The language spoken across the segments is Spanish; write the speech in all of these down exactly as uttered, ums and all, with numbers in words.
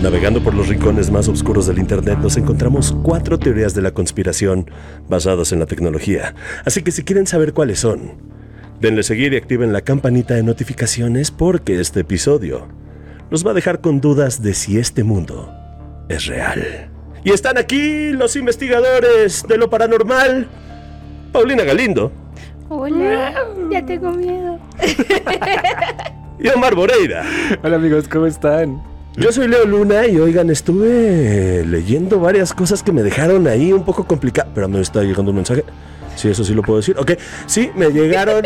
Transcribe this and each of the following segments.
Navegando por los rincones más oscuros del internet nos encontramos cuatro teorías de la conspiración basadas en la tecnología. Así que si quieren saber cuáles son, denle seguir y activen la campanita de notificaciones porque este episodio nos va a dejar con dudas de si este mundo es real. Y están aquí los investigadores de lo paranormal, Paulina Galindo. Hola, ya tengo miedo. Y Omar Moreira. Hola amigos, ¿cómo están? Yo soy Leo Luna y oigan, estuve leyendo varias cosas que me dejaron ahí un poco complicadas. Pero me está llegando un mensaje. Sí, eso sí lo puedo decir. Ok, sí, me llegaron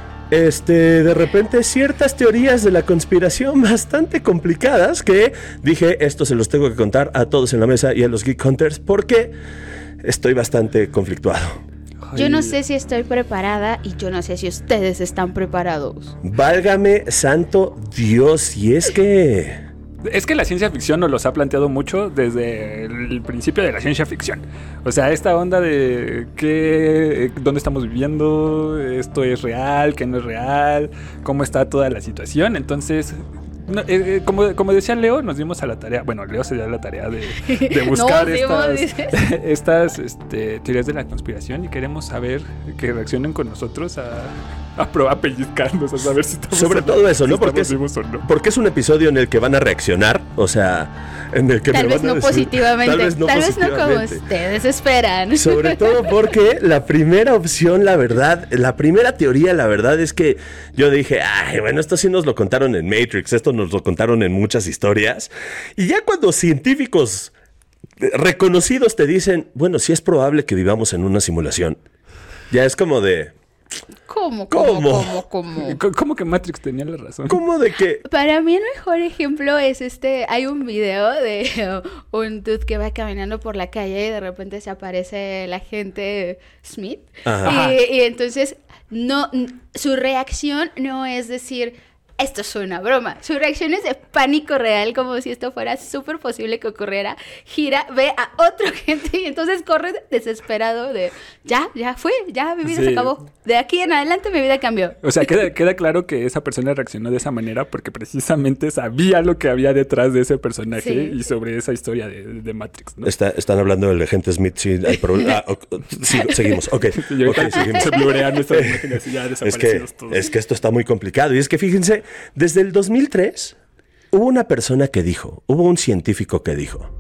este, de repente ciertas teorías de la conspiración bastante complicadas que dije, esto se los tengo que contar a todos en la mesa y a los Geek Hunters porque estoy bastante conflictuado. Yo no sé si estoy preparada y yo no sé si ustedes están preparados. Válgame santo Dios, y es que... Es que la ciencia ficción nos los ha planteado mucho desde el principio de la ciencia ficción. O sea, esta onda de qué, dónde estamos viviendo, esto es real, qué no es real, cómo está toda la situación. Entonces, no, eh, como, como decía Leo, nos dimos a la tarea, bueno, Leo se dio a la tarea de, de buscar no, estas, estas este, teorías de la conspiración y queremos saber que reaccionen con nosotros a... a probar a pellizcarnos, a saber si estamos sobre todo eso, ¿no? Si porque, es, o no. porque es un episodio en el que van a reaccionar, o sea, en el que tal me vez van a no decir, positivamente, tal vez no, tal positivamente. vez no como ustedes esperan. Sobre todo porque la primera opción, la verdad, la primera teoría, la verdad es que yo dije, ay, bueno, esto sí nos lo contaron en Matrix, esto nos lo contaron en muchas historias, y ya cuando científicos reconocidos te dicen, bueno, sí es probable que vivamos en una simulación, ya es como de... ¿Cómo? ¿Cómo? ¿Cómo? ¿Cómo? ¿Cómo? ¿Cómo que Matrix tenía la razón? ¿Cómo de que? Para mí el mejor ejemplo es este, hay un video de un dude que va caminando por la calle y de repente se aparece el agente Smith. Ajá. Y, y entonces no, su reacción no es decir... esto es una broma. Su reacción es de pánico real, como si esto fuera súper posible que ocurriera. Gira, ve a otra gente y entonces corre desesperado de... Ya, ya fue, ya mi vida sí. se acabó. De aquí en adelante mi vida cambió. O sea, queda, queda claro que esa persona reaccionó de esa manera porque precisamente sabía lo que había detrás de ese personaje sí. y sobre esa historia de, de Matrix, ¿no? Está, están hablando del agente Smith, sí, hay problema. Ah, sí, seguimos, ok. Sí, okay seguimos. Se blurean nuestras imágenes y ya desaparecimos es que, todos. Es que esto está muy complicado. Y es que fíjense... Desde el dos mil tres hubo una persona que dijo, hubo un científico que dijo,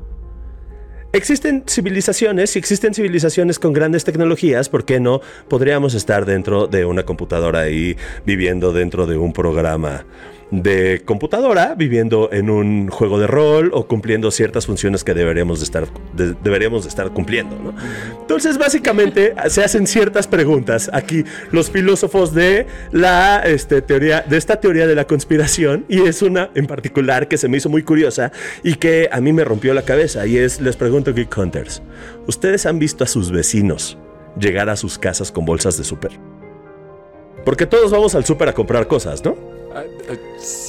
existen civilizaciones, si existen civilizaciones con grandes tecnologías, ¿por qué no podríamos estar dentro de una computadora y viviendo dentro de un programa de computadora, viviendo en un juego de rol o cumpliendo ciertas funciones que deberíamos de estar, de, deberíamos de estar cumpliendo, ¿no? Entonces, básicamente, se hacen ciertas preguntas aquí los filósofos de la este, teoría, de esta teoría de la conspiración, y es una en particular que se me hizo muy curiosa y que a mí me rompió la cabeza, y es, les pregunto, Geek Hunters, ¿ustedes han visto a sus vecinos llegar a sus casas con bolsas de súper? Porque todos vamos al súper a comprar cosas, ¿no? Uh, uh, sí.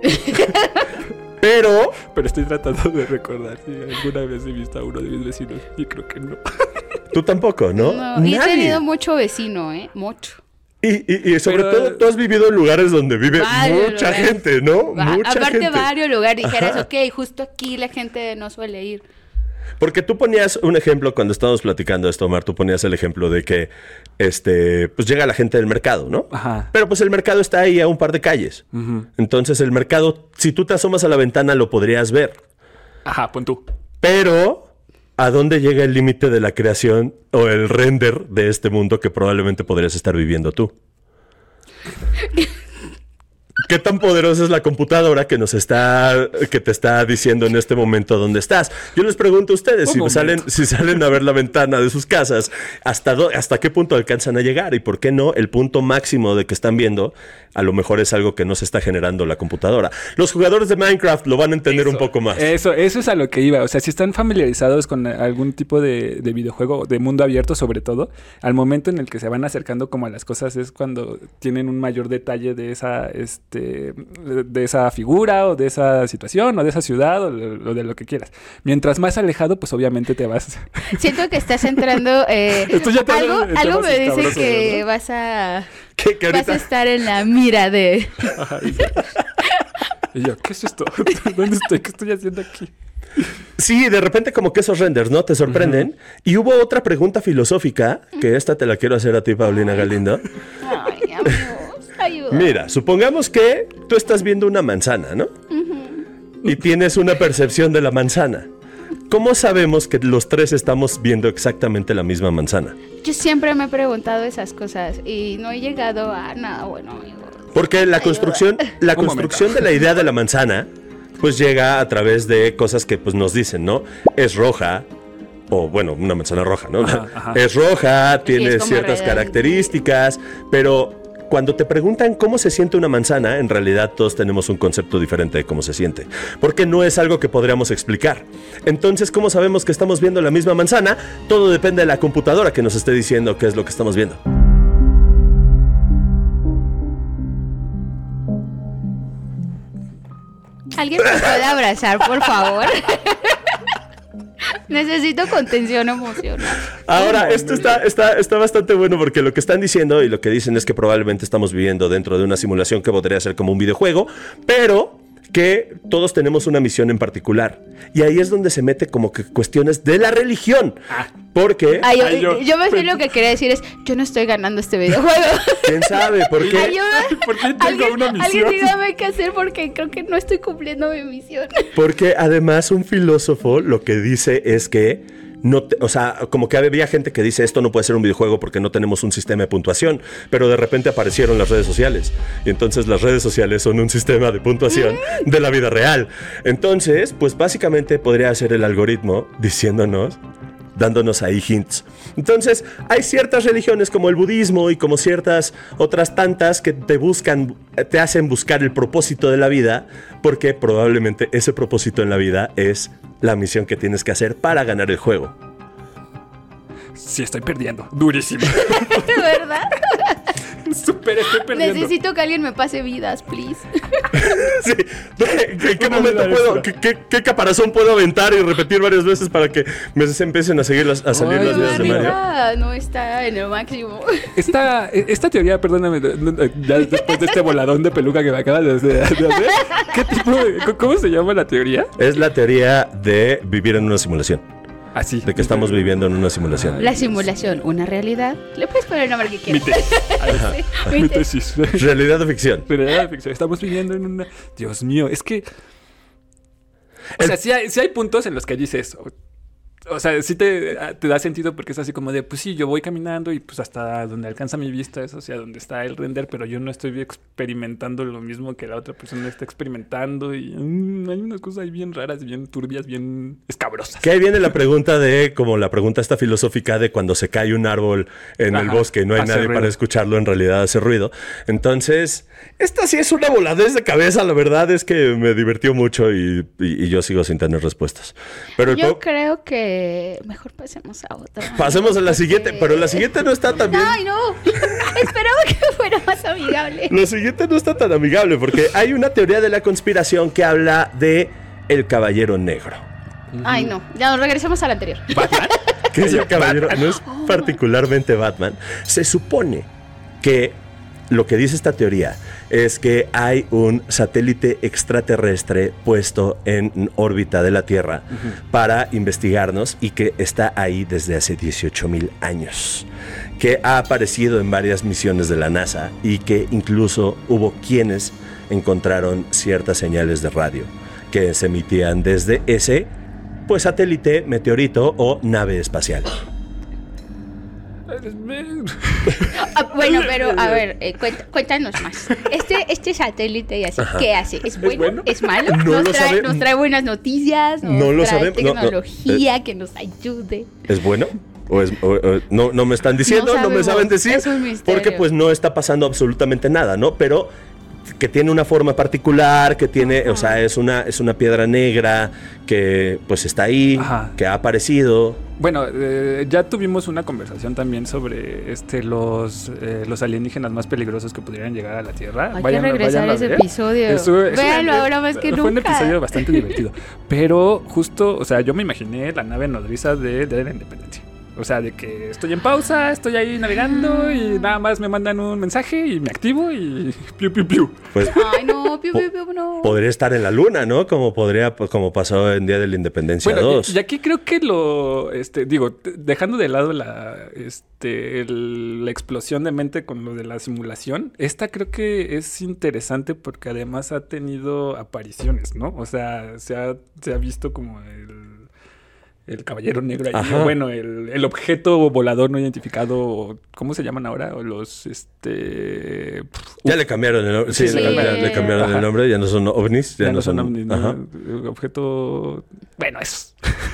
Pero... Pero estoy tratando de recordar si alguna vez he visto a uno de mis vecinos y creo que no. Tú tampoco, ¿no? No, y he tenido mucho vecino, ¿eh? Mucho. Y, y, y sobre Pero, todo tú has vivido en lugares donde vive mucha lugares. gente, ¿no? Va, mucha aparte gente. varios lugares dijeras, ok, justo aquí la gente no suele ir. Porque tú ponías un ejemplo cuando estábamos platicando esto, Omar, tú ponías el ejemplo de que este, pues llega la gente del mercado, ¿no? Ajá. Pero pues el mercado está ahí a un par de calles. Uh-huh. Entonces el mercado, si tú te asomas a la ventana, lo podrías ver. Ajá, pon tú. Pero, ¿a dónde llega el límite de la creación o el render de este mundo que probablemente podrías estar viviendo tú? ¿Qué tan poderosa es la computadora que nos está, que te está diciendo en este momento dónde estás? Yo les pregunto a ustedes, si salen, si salen a ver la ventana de sus casas, ¿hasta, do, ¿hasta qué punto alcanzan a llegar? Y por qué no, el punto máximo de que están viendo, a lo mejor es algo que no se está generando la computadora. Los jugadores de Minecraft lo van a entender eso, un poco más. Eso, eso es a lo que iba. O sea, si están familiarizados con algún tipo de, de videojuego, de mundo abierto sobre todo, al momento en el que se van acercando como a las cosas es cuando tienen un mayor detalle de esa... Este, de esa figura o de esa situación o de esa ciudad o de, o de lo que quieras. Mientras más alejado, pues obviamente te vas. Siento que estás entrando... Eh, Esto ya te algo te algo me dice cabroso, que ¿no? vas a... ¿Qué, que ahorita... vas a estar en la mira de... Y yo, ¿qué es esto? ¿Dónde estoy? ¿Qué estoy haciendo aquí? Sí, de repente como que esos renders, ¿no? Te sorprenden. Uh-huh. Y hubo otra pregunta filosófica, que esta te la quiero hacer a ti, Paulina Galindo. Ay, amigos, ayuda. Mira, supongamos que tú estás viendo una manzana, ¿no? Uh-huh. Y tienes una percepción de la manzana. ¿Cómo sabemos que los tres estamos viendo exactamente la misma manzana? Yo siempre me he preguntado esas cosas y no he llegado a nada bueno, amigo. Porque la construcción, la construcción de la idea de la manzana, pues llega a través de cosas que pues nos dicen, ¿no? Es roja, o bueno, una manzana roja, ¿no? Ajá, ajá. Es roja, tiene sí, ciertas real. características, pero cuando te preguntan cómo se siente una manzana, en realidad todos tenemos un concepto diferente de cómo se siente, porque no es algo que podríamos explicar. Entonces, ¿cómo sabemos que estamos viendo la misma manzana? Todo depende de la computadora que nos esté diciendo qué es lo que estamos viendo. ¿Alguien me puede abrazar, por favor? Necesito contención emocional. Ahora, esto está, está, está bastante bueno porque lo que están diciendo y lo que dicen es que probablemente estamos viviendo dentro de una simulación que podría ser como un videojuego, pero que todos tenemos una misión en particular. Y ahí es donde se mete como que cuestiones de la religión. Porque... Ay, yo, yo, yo me sé lo que quería decir es, yo no estoy ganando este videojuego. ¿Quién sabe? ¿Por qué? Ayuda. ¿Por qué tengo ¿Alguien, una misión? Alguien dígame qué hacer porque creo que no estoy cumpliendo mi misión. Porque además un filósofo lo que dice es que no te, o sea, como que había gente que dice esto no puede ser un videojuego porque no tenemos un sistema de puntuación, pero de repente aparecieron las redes sociales y entonces las redes sociales son un sistema de puntuación de la vida real. Entonces, pues básicamente podría ser el algoritmo diciéndonos, dándonos ahí hints. Entonces, hay ciertas religiones como el budismo y como ciertas otras tantas que te buscan, te hacen buscar el propósito de la vida, porque probablemente ese propósito en la vida es la misión que tienes que hacer para ganar el juego. Sí, estoy perdiendo. Durísimo. ¿Verdad? Súper estoy perdiendo. Necesito que alguien me pase vidas, please. Sí. ¿En qué momento puedo, qué, qué, qué caparazón puedo aventar y repetir varias veces para que me empiecen a, seguir las, a salir Ay, las vidas de Mario? No está en el máximo. Esta, esta teoría, perdóname, ya después de este voladón de peluca que me acabas de hacer, ¿qué tipo de, ¿cómo se llama la teoría? Es la teoría de vivir en una simulación. Así. De que estamos viviendo en una simulación. La simulación, una realidad. Le puedes poner el nombre que quieras. Mi tesis. Sí, mi tesis. Realidad o ficción. Realidad o ficción. Estamos viviendo en una... Dios mío, es que... O el... sea, sí hay, sí hay puntos en los que dices... O sea, sí te, te da sentido porque es así como de, pues sí, yo voy caminando y pues hasta donde alcanza mi vista es hacia donde está el render, pero yo no estoy experimentando lo mismo que la otra persona está experimentando y mmm, hay unas cosas ahí bien raras, bien turbias, bien escabrosas. Que ahí viene la pregunta de, como la pregunta esta filosófica de cuando se cae un árbol en Ajá, el bosque y no hay nadie ruido. Para escucharlo, en realidad hace ruido. Entonces, esta sí es una voladez de cabeza, la verdad es que me divirtió mucho y, y, y yo sigo sin tener respuestas. Pero el yo po- creo que mejor pasemos a otra. Pasemos a la siguiente, pero la siguiente no está tan bien. Ay, no. Esperaba que fuera más amigable. La siguiente no está tan amigable porque hay una teoría de la conspiración que habla de el Caballero Negro. Ay, no. Ya nos regresamos al anterior. ¿Batman? ¿Qué es el Caballero? No es particularmente Batman. Se supone que lo que dice esta teoría es que hay un satélite extraterrestre puesto en órbita de la Tierra uh-huh. para investigarnos y que está ahí desde hace dieciocho mil años, que ha aparecido en varias misiones de la NASA y que incluso hubo quienes encontraron ciertas señales de radio que se emitían desde ese pues satélite, meteorito o nave espacial. Ah, bueno, pero a ver, eh, cuént- cuéntanos más. Este, este satélite y así, Ajá. ¿qué hace? ¿Es bueno? ¿Es, bueno? ¿Es malo? No ¿Nos, lo trae, sabe. ¿Nos trae buenas noticias? ¿Nos no lo trae sabemos. tecnología no, no. que nos ayude? ¿Es bueno? ¿O es, o, o, no, no me están diciendo, no, no me saben decir? Es un misterio. Porque pues no está pasando absolutamente nada, ¿no? Pero que tiene una forma particular, que tiene, Ajá. o sea, es una, es una piedra negra que pues está ahí, Ajá. que ha aparecido. Bueno, eh, ya tuvimos una conversación también sobre este los eh, los alienígenas más peligrosos que pudieran llegar a la Tierra. Hay vayan, que regresar a ese episodio. Eso, eso Véanlo es, ahora más que fue nunca. Fue un episodio bastante divertido. Pero justo, o sea, yo me imaginé la nave nodriza de, de la Independencia. O sea, de que estoy en pausa, estoy ahí navegando y nada más me mandan un mensaje y me activo y piu, piu, piu. Pues Ay, no, piu, piu, piu, no. podría estar en la luna, ¿no? Como podría, pues, como pasó en Día de la Independencia Bueno, dos. y, y aquí creo que lo, este, digo, t- dejando de lado la, este, el- la explosión de mente con lo de la simulación, esta creo que es interesante porque además ha tenido apariciones, ¿no? O sea, se ha, se ha visto como el... El caballero negro ahí, Ajá. o bueno, el, el objeto volador no identificado, o ¿cómo se llaman ahora? O los, este... Ya le cambiaron el nombre. Sí, Sí. le, cambiaron, le cambiaron Ajá. el nombre. Ya no son ovnis. Ya, Ya no son... ovnis, ¿no? Ajá. El objeto... Bueno, esos.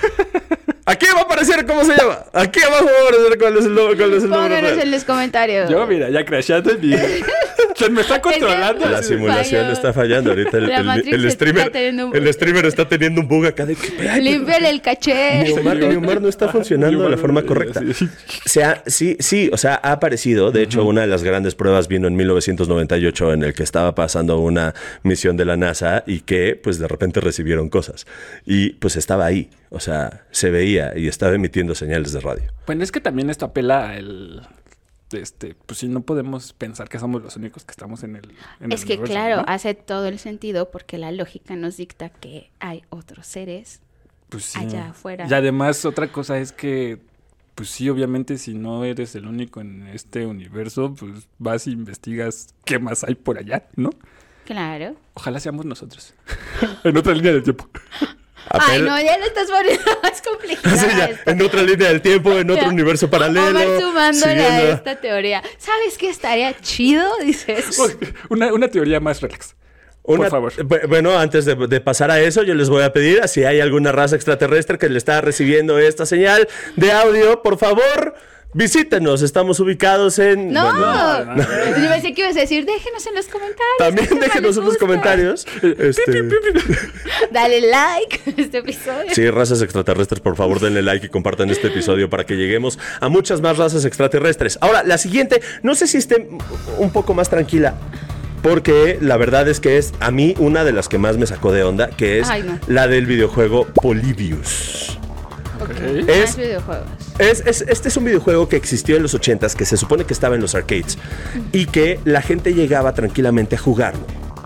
Aquí va a aparecer cómo se llama. Aquí abajo va a aparecer cuál es el nombre. Cuál es el nombre Pónganos real. en los comentarios. Yo, mira, ya crashando en mi... ¿Quién me está controlando? La Sí, simulación falló. está fallando. Ahorita el, La el- Matrix el está streamer, teniendo un- el streamer está teniendo un bug acá de que... ay, pero- Límpiale el caché. Mi Omar, mi Omar no está funcionando de la forma correcta. Sí. O sea, sí, sí, o sea, ha aparecido. De hecho, una de las grandes pruebas vino en mil novecientos noventa y ocho en el que estaba pasando una misión de la NASA y que, pues, de repente recibieron cosas. Y, pues, estaba ahí. O sea, se veía y estaba emitiendo señales de radio. Bueno, es que también esto apela al... Este, pues si no podemos pensar que somos los únicos que estamos en el en Es el que universo, claro, ¿no? hace todo el sentido porque la lógica nos dicta que hay otros seres Pues sí. allá afuera. Y además otra cosa es que, pues sí, obviamente si no eres el único en este universo, pues vas e investigas qué más hay por allá, ¿no? Claro. Ojalá seamos nosotros. En otra línea del tiempo. Ay, Apel- no, ya le estás poniendo más complicada Sí, ya, esto. en otra línea del tiempo, en otro Ya. universo paralelo. Omar sumándole a siguiendo- esta teoría. ¿Sabes qué estaría chido? Dices. Una, una teoría más relax. Una- Por favor. bu- Bueno, antes de, de pasar a eso, yo les voy a pedir, si hay alguna raza extraterrestre que le está recibiendo esta señal de audio, por favor, visítenos. Estamos ubicados en... No. bueno, no, no, no. Yo pensé que ibas a decir, déjenos en los comentarios. también ¿qué tema déjenos les en los gusta? comentarios. Este, Dale like a este episodio. sí, razas extraterrestres, por favor, denle like y compartan este episodio para que lleguemos a muchas más razas extraterrestres. Ahora, la siguiente, no sé si esté un poco más tranquila. Porque la verdad es que es a mí una de las que más me sacó de onda, que es Ay, no. la del videojuego Polybius. Ok, Es- más videojuegos. Es, es- este es un videojuego que existió en los ochentas, que se supone que estaba en los arcades y que la gente llegaba tranquilamente a jugarlo.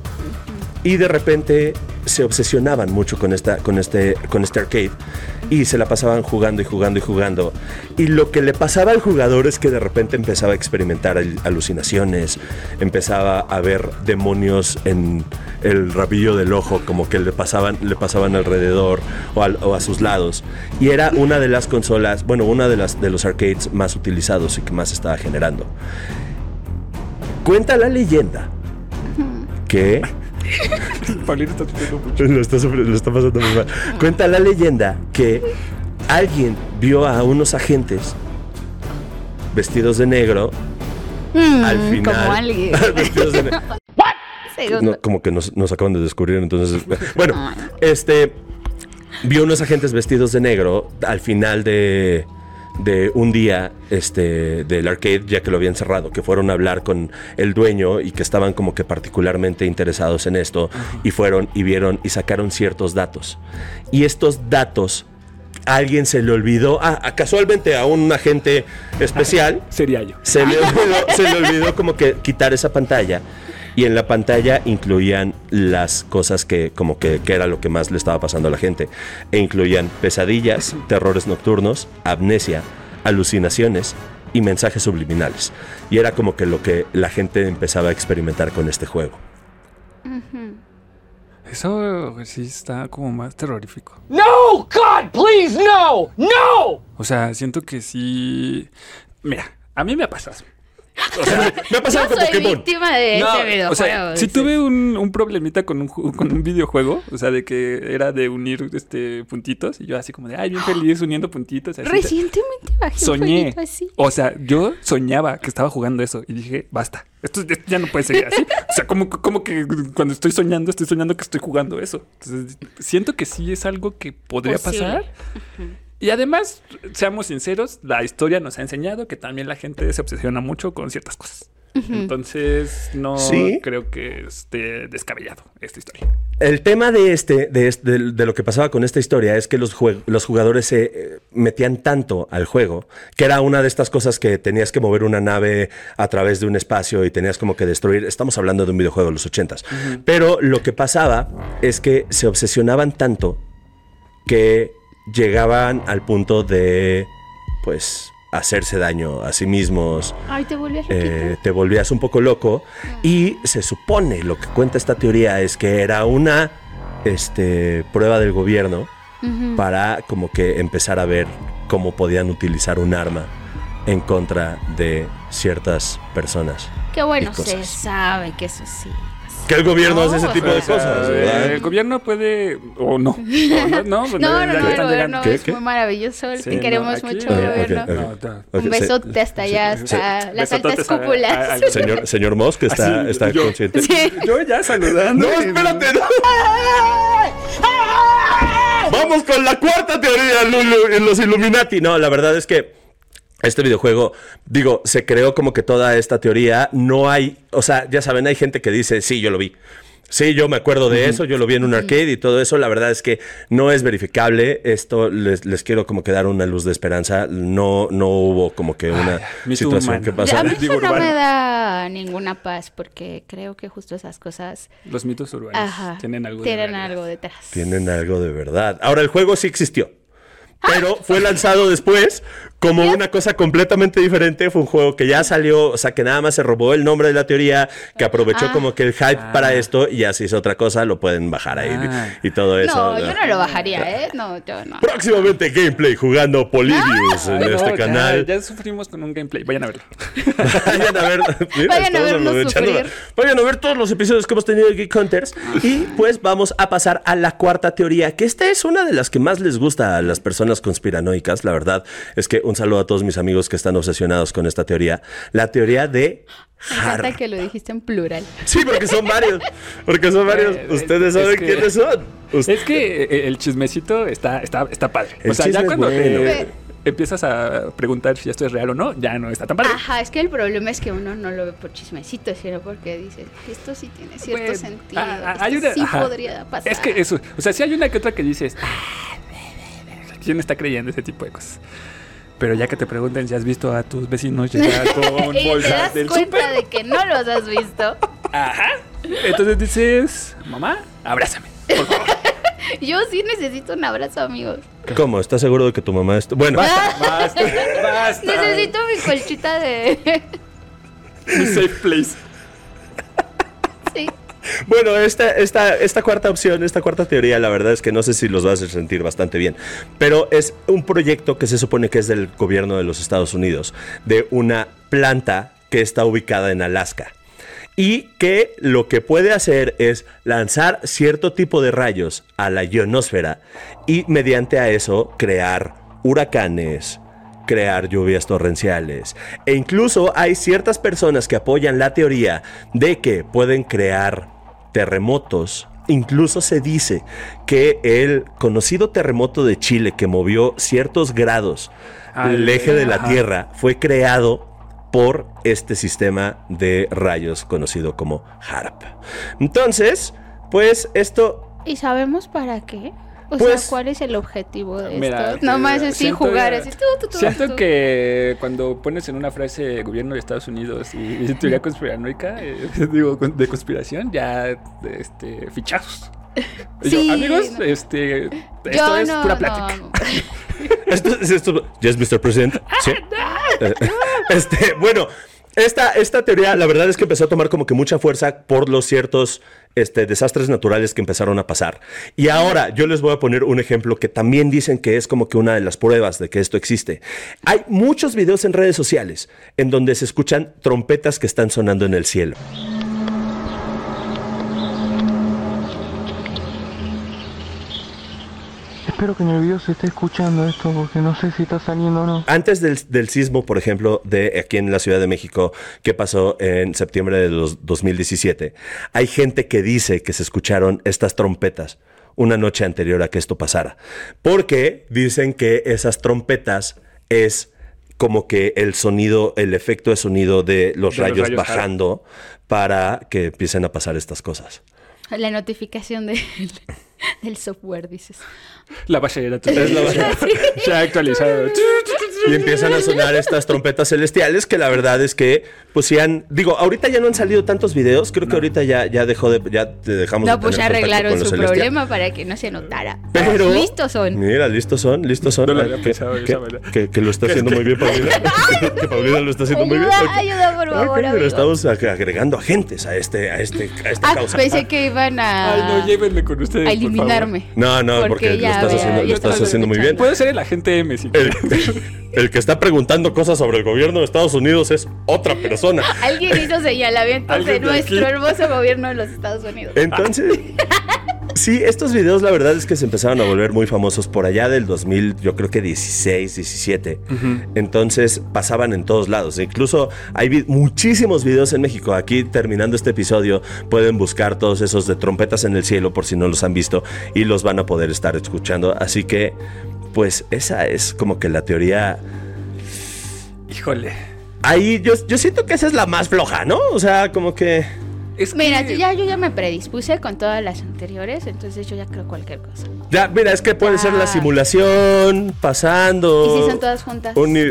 Y de repente se obsesionaban mucho con, esta, con, este, con este arcade y se la pasaban jugando y jugando y jugando. Y lo que le pasaba al jugador es que de repente empezaba a experimentar al- alucinaciones, empezaba a ver demonios en el rabillo del ojo, como que le pasaban, le pasaban alrededor o, al- o a sus lados. Y era una de las consolas, bueno, una de, las, de los arcades más utilizados y que más estaba generando. Cuenta la leyenda que... Paulino está sufriendo mucho. Lo está, sufri- lo está pasando muy mal. Cuenta la leyenda que alguien vio a unos agentes vestidos de negro Mm, al final. Como alguien. Vestidos de ne- Segundo. no, como que nos, nos acaban de descubrir, entonces. Bueno, este. Vio unos agentes vestidos de negro al final de. de un día este, del arcade, ya que lo habían cerrado, que fueron a hablar con el dueño y que estaban como que particularmente interesados en esto, y fueron y vieron y sacaron ciertos datos. Y estos datos, a alguien se le olvidó, ah, a- casualmente a un agente especial, Sería yo. se le olvidó, se le olvidó como que quitar esa pantalla. Y en la pantalla incluían las cosas que como que, que era lo que más le estaba pasando a la gente. E incluían pesadillas, terrores nocturnos, amnesia, alucinaciones y mensajes subliminales. Y era como que lo que la gente empezaba a experimentar con este juego. Eso sí está como más terrorífico. No! God, please, no! No! O sea, siento que sí... Mira, a mí me ha pasado. Me ha pasado Yo con soy Pokémon. víctima de No, ese videojuego. o sea, sí dices. tuve un, un problemita con un, ju- con un videojuego, o sea, de que era de unir este puntitos, y yo así como de, ay, bien feliz uniendo puntitos. Así. Recientemente bajé un Soñé. jueguito así. O sea, yo soñaba que estaba jugando eso y dije, basta, esto, esto ya no puede seguir así. O sea, como, como que cuando estoy soñando, estoy soñando que estoy jugando eso. Entonces, siento que sí es algo que podría Posible. pasar. Y además, seamos sinceros, la historia nos ha enseñado que también la gente se obsesiona mucho con ciertas cosas. Entonces, no Sí. creo que esté descabellado esta historia. El tema de este, de, este- de, de lo que pasaba con esta historia es que los, jue- los jugadores se eh, metían tanto al juego, que era una de estas cosas que tenías que mover una nave a través de un espacio y tenías como que destruir. Estamos hablando de un videojuego de los ochentas. Pero lo que pasaba es que se obsesionaban tanto que llegaban al punto de, pues, hacerse daño a sí mismos. Ay, te volvías Eh, loquito. te volvías un poco loco y se supone, lo que cuenta esta teoría es que era una este, prueba del gobierno para como que empezar a ver cómo podían utilizar un arma en contra de ciertas personas. Qué bueno, y se cosas. sabe que eso sí. Que el gobierno No, hace ese tipo o de sea, cosas, Eh, ¿verdad? el gobierno puede, o no. O no, no, pues No, ya- no, ya no, el están gobierno llegando. ¿Qué? es ¿Qué? muy maravilloso. Sí, Te no, queremos aquí- mucho, Ok, ok, gobierno. ok. No, no. Ok, Un se- besote hasta allá, sí. hasta las Besototes altas a- cúpulas. a- al- Señor, señor Mosk está, Así, está yo- consciente. Sí. Yo ya saludando. No, espérate, no. Vamos con la cuarta teoría, Lulu, en los Illuminati. No, la verdad es que este videojuego, digo, se creó como que toda esta teoría. No hay, o sea, ya saben, hay gente que dice, sí, yo lo vi. Sí, yo me acuerdo de eso, yo lo vi en un arcade y todo eso. La verdad es que no es verificable. Esto les, les quiero como que dar una luz de esperanza. No, no hubo como que una mito situación humano. que A pasara. mí Digo, eso no urbano. me da ninguna paz porque creo que justo esas cosas Los mitos urbanos ajá, tienen algo de tienen realidad. algo detrás. Tienen algo de verdad. Ahora, el juego sí existió, pero fue lanzado después como una cosa completamente diferente. Fue un juego que ya salió, o sea, que nada más se robó el nombre de la teoría, que aprovechó Ah. como que el hype para esto y ya se hizo otra cosa, lo pueden bajar ahí Ah. y todo eso. No, yo no lo bajaría, ¿eh? No, yo no. Próximamente gameplay jugando Polybius en Ay, no, este ya- canal. Ya, sufrimos con un gameplay. Vayan a verlo. Vayan a ver, mira, Vayan a estamos vernos aprovechando. sufrir. Vayan a ver todos los episodios que hemos tenido de Geek Hunters. Y pues vamos a pasar a la cuarta teoría, que esta es una de las que más les gusta a las personas conspiranoicas. La verdad es que un saludo a todos mis amigos que están obsesionados con esta teoría. La teoría de Me encanta Harp. que lo dijiste en plural. Sí, porque son varios. Porque son varios. Eh, Ustedes es saben que- quiénes son. Ust- Es que eh, el chismecito está, está, está padre. El o sea, chisme ya es cuando bueno. te empiezas a preguntar si esto es real o no, ya no está tan padre. Ajá, es que el problema es que uno no lo ve por chismecito, sino porque dice, esto sí tiene cierto Pues, sentido, ah, ah, esto hay una- sí ajá. podría pasar. Es que eso, o sea, sí hay una que otra que dices, "Ah, ¿quién está creyendo ese tipo de cosas? Pero ya que te pregunten si has visto a tus vecinos llegar con y te bolsas das del cuenta súper, de que no los has visto. entonces dices, mamá, abrázame, por favor. Yo sí necesito un abrazo, amigos. ¿Cómo? ¿Estás seguro de que tu mamá es.? Bueno, Basta, basta. Necesito mi colchita de... Mi safe place. sí. Bueno, esta, esta, esta cuarta opción, esta cuarta teoría, la verdad es que no sé si los va a hacer sentir bastante bien, pero es un proyecto que se supone que es del gobierno de los Estados Unidos, de una planta que está ubicada en Alaska y que lo que puede hacer es lanzar cierto tipo de rayos a la ionosfera y mediante a eso crear huracanes, crear lluvias torrenciales. E incluso hay ciertas personas que apoyan la teoría de que pueden crear terremotos. Incluso se dice que el conocido terremoto de Chile que movió ciertos grados Ah, el eje de la ajá. Tierra fue creado por este sistema de rayos conocido como HARP. Entonces, pues esto... ¿Y sabemos para qué? O Pues- sea, ¿cuál es el objetivo de Mira, esto? Nomás eh, así siento jugar, ya- así tú, tú, tú, Siento tú. que cuando pones en una frase gobierno de Estados Unidos y, y teoría conspiranoica, eh, digo, con- de conspiración, ya este, fichazos. Y yo, Sí, amigos, no. este, esto Yo es no, pura no. plática. Esto, esto, yes, mister President. Sí. Eh, Este, bueno, esta, esta teoría, la verdad es que empezó a tomar como que mucha fuerza por los ciertos este, desastres naturales que empezaron a pasar. Y ahora yo les voy a poner un ejemplo que también dicen que es como que una de las pruebas de que esto existe. Hay muchos videos en redes sociales en donde se escuchan trompetas que están sonando en el cielo. Espero que en el video se esté escuchando esto porque no sé si está saliendo o no. Antes del, del sismo, por ejemplo, de aquí en la Ciudad de México, que pasó en septiembre de los dos mil diecisiete, hay gente que dice que se escucharon estas trompetas una noche anterior a que esto pasara. Porque dicen que esas trompetas es como que el sonido, el efecto de sonido de los De los rayos rayos, bajando para que empiecen a pasar estas cosas. La notificación de, del software, dices. La bachillera. Es la bachillera. Se ha actualizado. Y empiezan a sonar estas trompetas celestiales que la verdad es que, pues sí han... Digo, ahorita ya no han salido tantos videos. Creo que ahorita ya, ya dejó de... Ya te dejamos No, de pues ya tener contacto arreglaron con lo su celestial. problema para que no se notara. Pero... Listos son. Mira, listos son, listos son. No lo había que, pensado de que- esa manera. que- que lo está haciendo muy bien Paulina. que Paulina lo está haciendo muy bien. Ayuda, Ok. ayuda, por favor, Ok, pero amigo. estamos ag- agregando agentes a este, a este, a esta Ah, causa. pensé que iban a, Ay, no, llévenme con ustedes. a por favor. eliminarme. No, no, porque, Porque lo ya, estás vea, haciendo, ya lo estás estamos haciendo muy bien. Puede ser el agente M si El, quieres. el que está preguntando cosas sobre el gobierno de Estados Unidos es otra persona. Alguien hizo señalamientos de Alguien de nuestro aquí. hermoso gobierno de los Estados Unidos. Entonces, sí, estos videos la verdad es que se empezaron a volver muy famosos por allá del dos mil, yo creo que dieciséis, diecisiete. Entonces pasaban en todos lados. Incluso hay vi- muchísimos videos en México. Aquí terminando este episodio pueden buscar todos esos de trompetas en el cielo por si no los han visto y los van a poder estar escuchando. Así que, pues esa es como que la teoría. Híjole. Ahí yo, yo siento que esa es la más floja, ¿no? O sea, como que... Es Mira, que- yo ya, yo ya me predispuse con todas las anteriores, entonces yo ya creo cualquier cosa. Ya, mira, es que puede ser la Ah. simulación, pasando... ¿Y si son todas juntas? uni-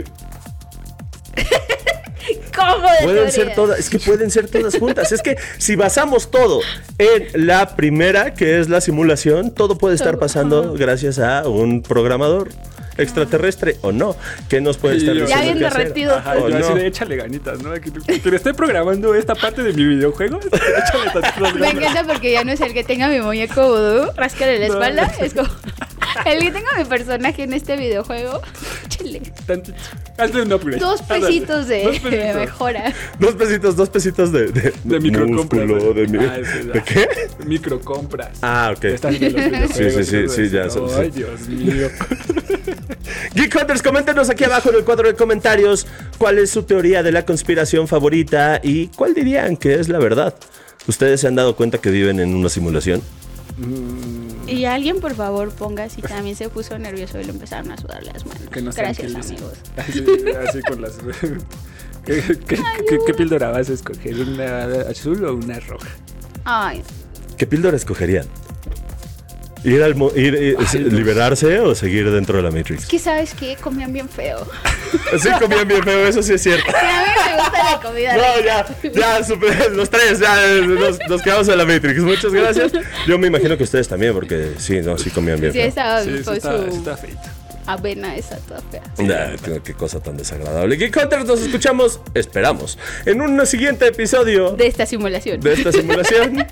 ¿Cómo de Pueden ser teoría? todas, es que pueden ser todas juntas. Es que si basamos todo en la primera, que es la simulación, todo puede estar pasando gracias a un programador extraterrestre o no, que nos puede estar Y yo- diciendo Ya bien qué hacer. derretido. Ajá, O yo así no. de échale ganitas, ¿no? Que, que le estoy programando esta parte de mi videojuego. Échale tantas Me ganas. encanta porque ya no es el que tenga mi muñeco vudú, ráscale la No. espalda, es como el que tenga mi personaje en este videojuego, échale Tantito. Hazle un upgrade. dos Ándale. pesitos de, Dos de pesitos. mejora. Dos pesitos, dos pesitos de, de, De microcompras. músculo, de, mi- Ah, sí, ¿de qué? Microcompras. Ah, ok. Estás de los videojuegos, Sí, sí, sí, todo sí, eso. ya, sí, sí. Ay, Dios mío. Geek Hunters, coméntenos aquí abajo en el cuadro de comentarios cuál es su teoría de la conspiración favorita y cuál dirían que es la verdad. ¿Ustedes se han dado cuenta que viven en una simulación? Y alguien por favor ponga si también se puso nervioso y le empezaron a sudar las manos. Que nos Gracias tranquilice. amigos. Así, así con las... ¿Qué, qué, qué, qué píldora vas a escoger? ¿Una azul o una roja? Ay, ¿Qué píldora escogerían? ¿Ir al mo- ir, eh, Ay, se- Dios. liberarse o seguir dentro de la Matrix? que sabes que comían bien feo. Sí, comían bien feo, eso sí es cierto. Sí, a mí me gusta la comida. No, rica. ya, ya, super- los tres, ya, eh, nos, nos quedamos en la Matrix. Muchas gracias. Yo me imagino que ustedes también, porque sí, no, sí comían bien Sí, feo. estaba Sí, sí con está, sí su está feito. avena esa toda fea. Nah, qué, qué cosa tan desagradable. Geek Hunters, nos escuchamos, esperamos, en un siguiente episodio De esta simulación. de esta simulación.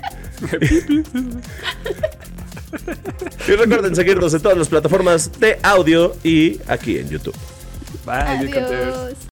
Y recuerden seguirnos en todas las plataformas de audio y aquí en YouTube. Bye, Geek Hunters. Adiós.